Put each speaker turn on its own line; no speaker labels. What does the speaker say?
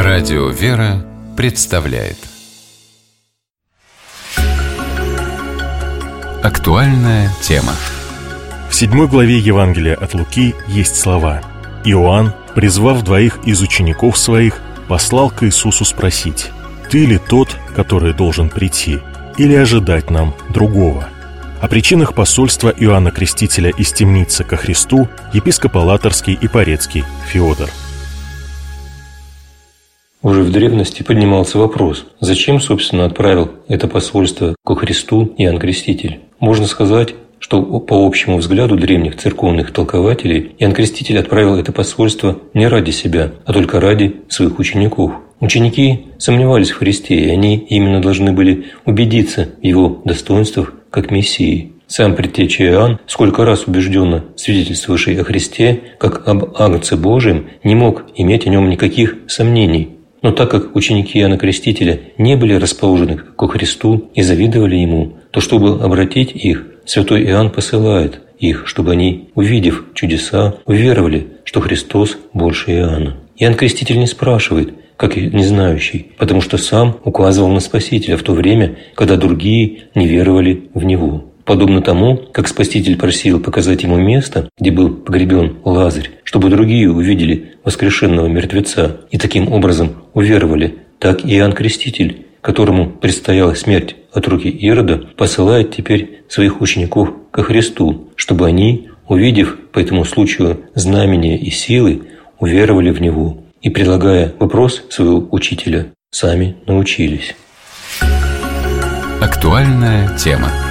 Радио «Вера» представляет актуальная тема.
В 7 главе Евангелия от Луки есть слова: «Иоанн, призвав 2 из учеников своих, послал к Иисусу спросить: „Ты ли тот, который должен прийти, или ожидать нам другого?“» О причинах посольства Иоанна Крестителя из темницы ко Христу епископ Алаторский и Порецкий Феодор.
Уже в древности поднимался вопрос, зачем, собственно, отправил это посольство ко Христу Иоанн Креститель. Можно сказать, что по общему взгляду древних церковных толкователей Иоанн Креститель отправил это посольство не ради себя, а только ради своих учеников. Ученики сомневались в Христе, и они именно должны были убедиться в его достоинствах как Мессии. Сам предтеча Иоанн, сколько раз убежденно свидетельствовавший о Христе, как об Агнце Божием, не мог иметь о нем никаких сомнений. Но так как ученики Иоанна Крестителя не были расположены ко Христу и завидовали Ему, то чтобы обратить их, святой Иоанн посылает их, чтобы они, увидев чудеса, уверовали, что Христос больше Иоанна. Иоанн Креститель не спрашивает, как и не знающий, потому что сам указывал на Спасителя в то время, когда другие не веровали в Него. Подобно тому, как Спаситель просил показать ему место, где был погребен Лазарь, чтобы другие увидели воскрешенного мертвеца и таким образом уверовали, так и Иоанн Креститель, которому предстояла смерть от руки Ирода, посылает теперь своих учеников ко Христу, чтобы они, увидев по этому случаю знамения и силы, уверовали в Него и, предлагая вопрос своего учителя, сами научились.
Актуальная тема.